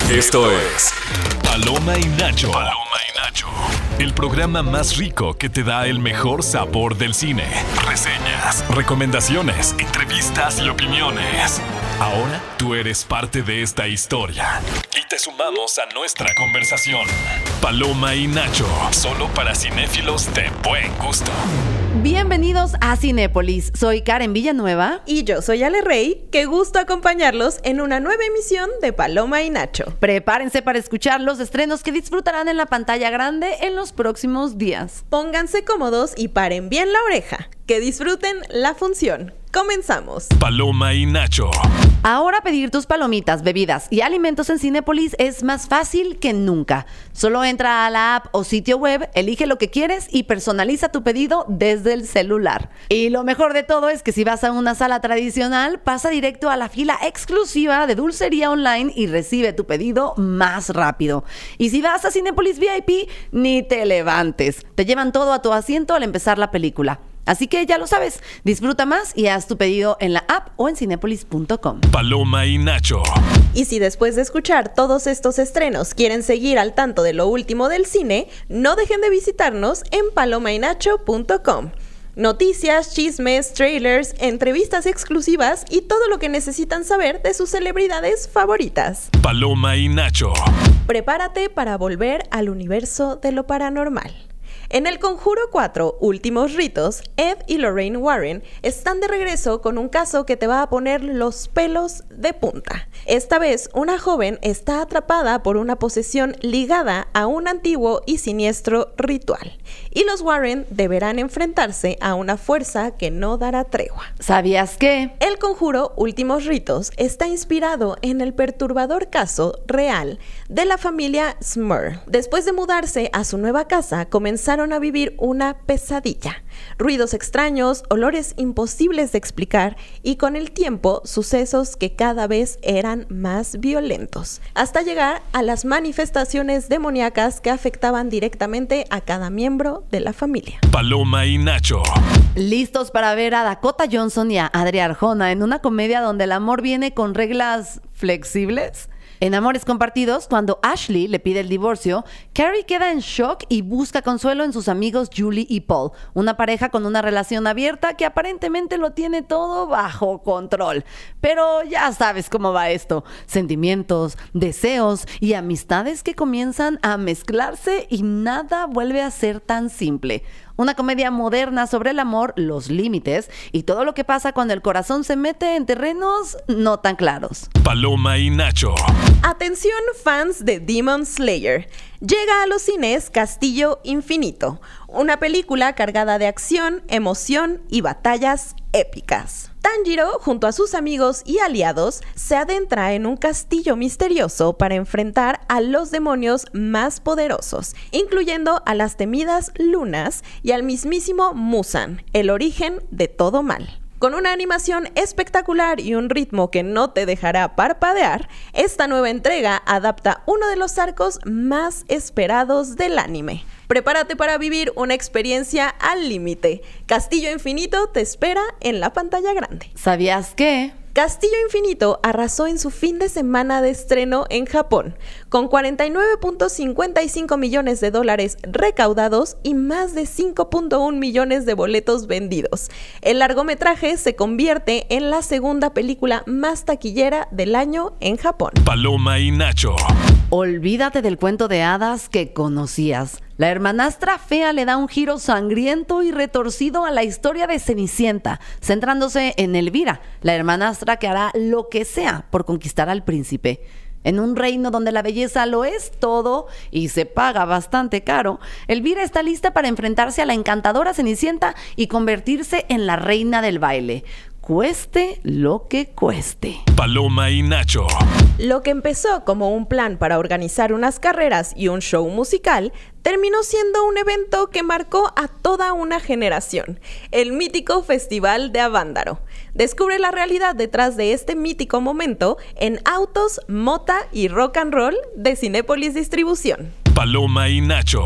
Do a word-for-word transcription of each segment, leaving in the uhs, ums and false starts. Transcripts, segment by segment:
Esto es Paloma y Nacho. Paloma y Nacho. El programa más rico que te da el mejor sabor del cine. Reseñas, recomendaciones, entrevistas y opiniones. Ahora tú eres parte de esta historia y te sumamos a nuestra conversación. Paloma y Nacho, solo para cinéfilos de buen gusto. Bienvenidos a Cinépolis. Soy Karen Villanueva. Y yo soy Ale Rey. Qué gusto acompañarlos en una nueva emisión de Paloma y Nacho. Prepárense para escuchar los estrenos que disfrutarán en la pantalla grande en los próximos días. Pónganse cómodos y paren bien la oreja. Que disfruten la función. Comenzamos. Paloma y Nacho. Ahora pedir tus palomitas, bebidas y alimentos en Cinépolis es más fácil que nunca. Solo entra a la app o sitio web, elige lo que quieres y personaliza tu pedido desde el celular. Y lo mejor de todo es que si vas a una sala tradicional, pasa directo a la fila exclusiva de dulcería online y recibe tu pedido más rápido. Y si vas a Cinépolis V I P, ni te levantes. Te llevan todo a tu asiento al empezar la película. Así que ya lo sabes, disfruta más y haz tu pedido en la app o en cinépolis punto com. Paloma y Nacho. Y si después de escuchar todos estos estrenos quieren seguir al tanto de lo último del cine, no dejen de visitarnos en paloma y nacho punto com. Noticias, chismes, trailers, entrevistas exclusivas y todo lo que necesitan saber de sus celebridades favoritas. Paloma y Nacho. Prepárate para volver al universo de lo paranormal. En El Conjuro cuatro, Últimos Ritos, Ed y Lorraine Warren están de regreso con un caso que te va a poner los pelos de punta. Esta vez, una joven está atrapada por una posesión ligada a un antiguo y siniestro ritual. Y los Warren deberán enfrentarse a una fuerza que no dará tregua. ¿Sabías qué? El Conjuro Últimos Ritos está inspirado en el perturbador caso real de la familia Smurl. Después de mudarse a su nueva casa, comenzaron a vivir una pesadilla. Ruidos extraños, olores imposibles de explicar y con el tiempo sucesos que cada vez eran más violentos, hasta llegar a las manifestaciones demoníacas que afectaban directamente a cada miembro de la familia. Paloma y Nacho. ¿Listos para ver a Dakota Johnson y a Adria Arjona en una comedia donde el amor viene con reglas flexibles? En Amores Compartidos, cuando Ashley le pide el divorcio, Carrie queda en shock y busca consuelo en sus amigos Julie y Paul, una pareja con una relación abierta que aparentemente lo tiene todo bajo control. Pero ya sabes cómo va esto: sentimientos, deseos y amistades que comienzan a mezclarse y nada vuelve a ser tan simple. Una comedia moderna sobre el amor, los límites y todo lo que pasa cuando el corazón se mete en terrenos no tan claros. Paloma y Nacho. Atención fans de Demon Slayer. Llega a los cines Castillo Infinito, una película cargada de acción, emoción y batallas épicas. Tanjiro, junto a sus amigos y aliados, se adentra en un castillo misterioso para enfrentar a los demonios más poderosos, incluyendo a las temidas lunas y al mismísimo Musan, el origen de todo mal. Con una animación espectacular y un ritmo que no te dejará parpadear, esta nueva entrega adapta uno de los arcos más esperados del anime. Prepárate para vivir una experiencia al límite. Castillo Infinito te espera en la pantalla grande. ¿Sabías qué? Castillo Infinito arrasó en su fin de semana de estreno en Japón, con cuarenta y nueve punto cincuenta y cinco millones de dólares recaudados y más de cinco punto uno millones de boletos vendidos. El largometraje se convierte en la segunda película más taquillera del año en Japón. Paloma y Nacho. Olvídate del cuento de hadas que conocías. La hermanastra fea le da un giro sangriento y retorcido a la historia de Cenicienta, centrándose en Elvira, la hermanastra que hará lo que sea por conquistar al príncipe. En un reino donde la belleza lo es todo y se paga bastante caro, Elvira está lista para enfrentarse a la encantadora Cenicienta y convertirse en la reina del baile. Cueste lo que cueste. Paloma y Nacho. Lo que empezó como un plan para organizar unas carreras y un show musical, terminó siendo un evento que marcó a toda una generación, el mítico Festival de Avándaro. Descubre la realidad detrás de este mítico momento en Autos, Mota y Rock and Roll de Cinépolis Distribución. Paloma y Nacho.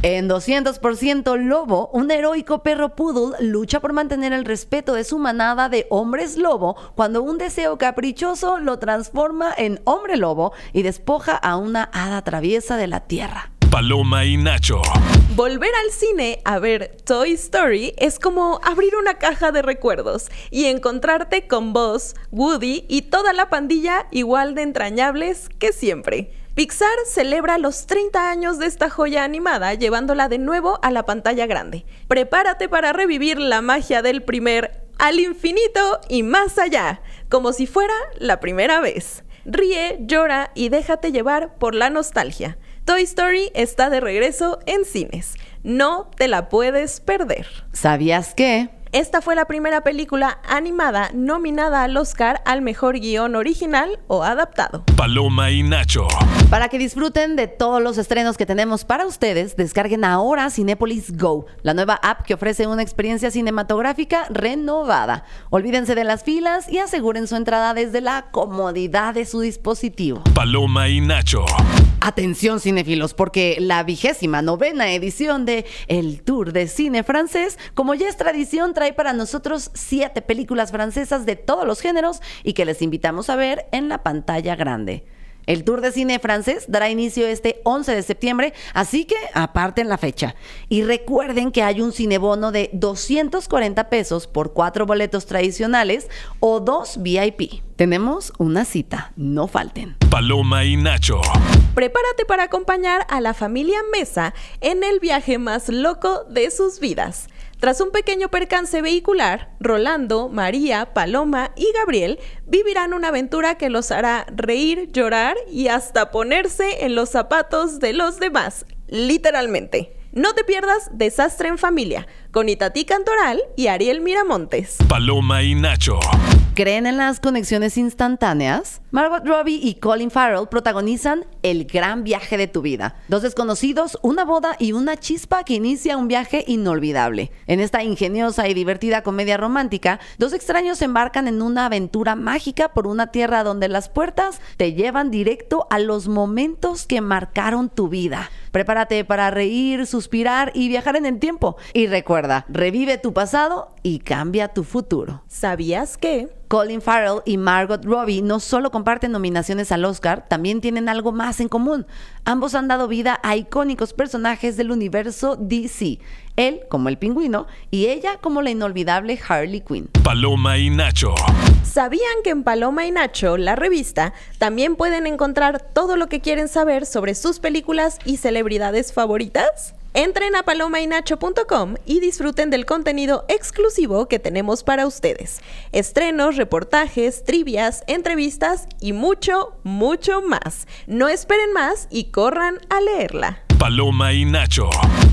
En doscientos por ciento Lobo, un heroico perro poodle lucha por mantener el respeto de su manada de hombres lobo cuando un deseo caprichoso lo transforma en hombre lobo y despoja a una hada traviesa de la tierra. Paloma y Nacho. Volver al cine a ver Toy Story es como abrir una caja de recuerdos y encontrarte con Buzz, Woody y toda la pandilla igual de entrañables que siempre. Pixar celebra los treinta años de esta joya animada llevándola de nuevo a la pantalla grande. Prepárate para revivir la magia del primer Al infinito y más allá, como si fuera la primera vez. Ríe, llora y déjate llevar por la nostalgia. Toy Story está de regreso en cines. No te la puedes perder. ¿Sabías qué? Esta fue la primera película animada nominada al Oscar al mejor guión original o adaptado. Paloma y Nacho. Para que disfruten de todos los estrenos que tenemos para ustedes, descarguen ahora Cinépolis Go, la nueva app que ofrece una experiencia cinematográfica renovada. Olvídense de las filas y aseguren su entrada desde la comodidad de su dispositivo. Paloma y Nacho. Atención cinéfilos, porque la vigésima novena edición de El Tour de Cine Francés, como ya es tradición, trae para nosotros siete películas francesas de todos los géneros y que les invitamos a ver en la pantalla grande. El Tour de Cine Francés dará inicio este once de septiembre, así que aparten la fecha. Y recuerden que hay un cinebono de doscientos cuarenta pesos por cuatro boletos tradicionales o dos V I P. Tenemos una cita, no falten. Paloma y Nacho. Prepárate para acompañar a la familia Mesa en el viaje más loco de sus vidas. Tras un pequeño percance vehicular, Rolando, María, Paloma y Gabriel vivirán una aventura que los hará reír, llorar y hasta ponerse en los zapatos de los demás, literalmente. No te pierdas Desastre en Familia, con Itatí Cantoral y Ariel Miramontes. Paloma y Nacho. ¿Creen en las conexiones instantáneas? Margot Robbie y Colin Farrell protagonizan El gran viaje de tu vida. Dos desconocidos, una boda y una chispa que inicia un viaje inolvidable. En esta ingeniosa y divertida comedia romántica, dos extraños se embarcan en una aventura mágica por una tierra donde las puertas te llevan directo a los momentos que marcaron tu vida. Prepárate para reír, suspirar y viajar en el tiempo. Y recuerda, revive tu pasado y cambia tu futuro. ¿Sabías que? Colin Farrell y Margot Robbie no solo comparten nominaciones al Oscar, también tienen algo más en común. Ambos han dado vida a icónicos personajes del universo D C. Él como el Pingüino y ella como la inolvidable Harley Quinn. Paloma y Nacho. ¿Sabían que en Paloma y Nacho, la revista, también pueden encontrar todo lo que quieren saber sobre sus películas y celebridades favoritas? Entren a paloma y nacho punto com y disfruten del contenido exclusivo que tenemos para ustedes. Estrenos, reportajes, trivias, entrevistas y mucho, mucho más. No esperen más y corran a leerla. Paloma y Nacho.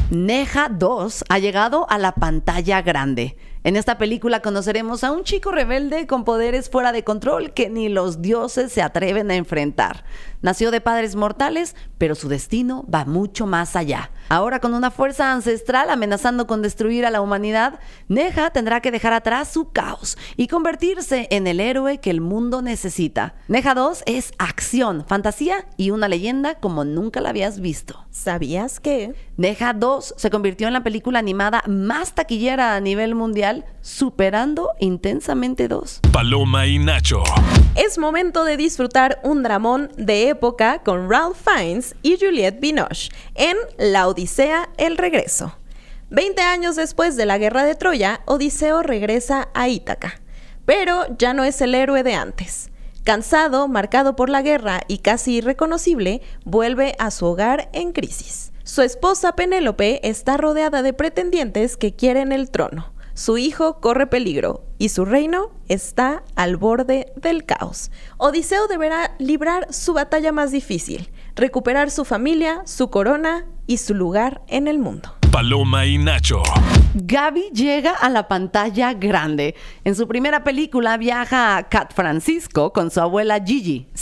Neja dos ha llegado a la pantalla grande. En esta película conoceremos a un chico rebelde con poderes fuera de control que ni los dioses se atreven a enfrentar. Nació de padres mortales, pero su destino va mucho más allá. Ahora, con una fuerza ancestral amenazando con destruir a la humanidad, Neja tendrá que dejar atrás su caos y convertirse en el héroe que el mundo necesita. Neja dos es acción, fantasía y una leyenda como nunca la habías visto. ¿Sabías que? Neja dos se convirtió en la película animada más taquillera a nivel mundial, superando Intensamente dos. Paloma y Nacho. Es momento de disfrutar un dramón de época con Ralph Fiennes y Juliette Binoche en La Odisea, el regreso. Veinte años después de la guerra de Troya, Odiseo regresa a Ítaca, pero ya no es el héroe de antes. Cansado, marcado por la guerra y casi irreconocible, vuelve a su hogar en crisis. Su esposa Penélope está rodeada de pretendientes que quieren el trono. Su hijo corre peligro y su reino está al borde del caos. Odiseo deberá librar su batalla más difícil, recuperar su familia, su corona y su lugar en el mundo. Paloma y Nacho. Gaby llega a la pantalla grande. En su primera película viaja a Cat Francisco con su abuela Gigi. Sí,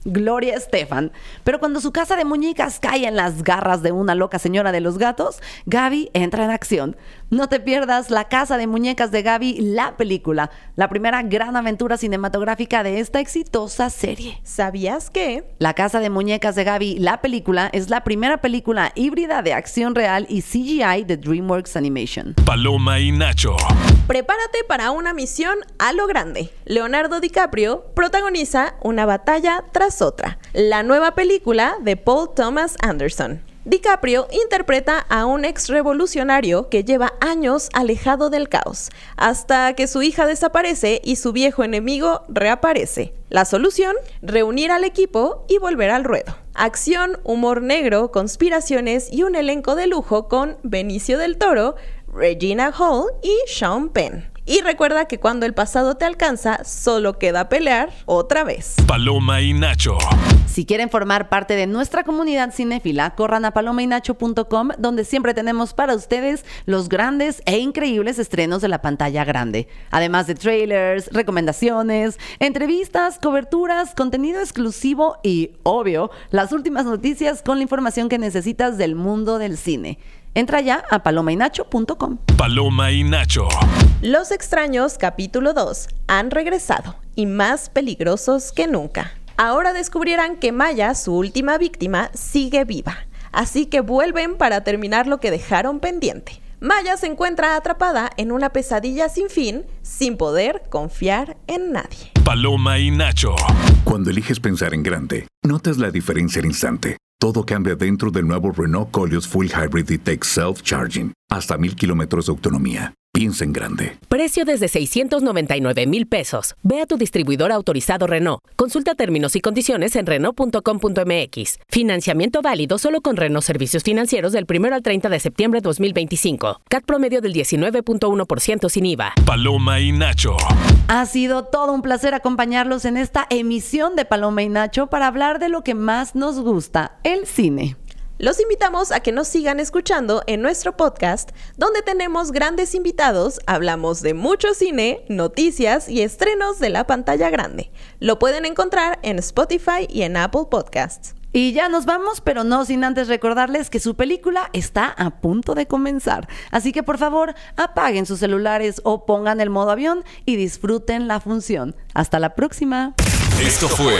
Gloria Estefan. Pero cuando su casa de muñecas cae en las garras de una loca señora de los gatos, Gaby entra en acción. No te pierdas La Casa de Muñecas de Gaby, la película, la primera gran aventura cinematográfica de esta exitosa serie. ¿Sabías que? La Casa de Muñecas de Gaby, la película, es la primera película híbrida de acción real y C G I de DreamWorks Animation. Paloma y Nacho. Prepárate para una misión a lo grande. Leonardo DiCaprio protagoniza una batalla tras otra, la nueva película de Paul Thomas Anderson. DiCaprio interpreta a un ex revolucionario que lleva años alejado del caos, hasta que su hija desaparece y su viejo enemigo reaparece. La solución: reunir al equipo y volver al ruedo. Acción, humor negro, conspiraciones y un elenco de lujo con Benicio del Toro, Regina Hall y Sean Penn. Y recuerda que cuando el pasado te alcanza, solo queda pelear otra vez. Paloma y Nacho. Si quieren formar parte de nuestra comunidad cinéfila, corran a paloma y nacho punto com, donde siempre tenemos para ustedes los grandes e increíbles estrenos de la pantalla grande. Además de trailers, recomendaciones, entrevistas, coberturas, contenido exclusivo y, obvio, las últimas noticias con la información que necesitas del mundo del cine. Entra ya a paloma y nacho punto com. Paloma y Nacho. Los Extraños capítulo dos han regresado y más peligrosos que nunca. Ahora descubrirán que Maya, su última víctima, sigue viva. Así que vuelven para terminar lo que dejaron pendiente. Maya se encuentra atrapada en una pesadilla sin fin, sin poder confiar en nadie. Paloma y Nacho. Cuando eliges pensar en grande, notas la diferencia al instante. Todo cambia dentro del nuevo Renault Koleos Full Hybrid E-Tech Self-Charging. Hasta mil kilómetros de autonomía. Piensa en grande. Precio desde seiscientos noventa y nueve mil pesos. Ve a tu distribuidor autorizado Renault. Consulta términos y condiciones en renault punto com punto m x. Financiamiento válido solo con Renault Servicios Financieros del primero al treinta de septiembre de dos mil veinticinco. C A T promedio del diecinueve punto uno por ciento sin I V A. Paloma y Nacho. Ha sido todo un placer acompañarlos en esta emisión de Paloma y Nacho para hablar de lo que más nos gusta, el cine. Los invitamos a que nos sigan escuchando en nuestro podcast, donde tenemos grandes invitados, hablamos de mucho cine, noticias y estrenos de la pantalla grande. Lo pueden encontrar en Spotify y en Apple Podcasts. Y ya nos vamos, pero no sin antes recordarles que su película está a punto de comenzar. Así que por favor, apaguen sus celulares o pongan el modo avión y disfruten la función. Hasta la próxima. Esto fue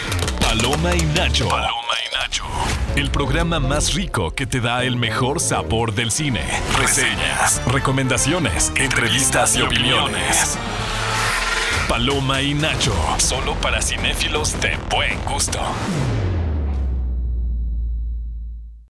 Paloma y Nacho. Paloma y Nacho. El programa más rico que te da el mejor sabor del cine. Reseñas, recomendaciones, entrevistas y opiniones. Paloma y Nacho. Solo para cinéfilos de buen gusto.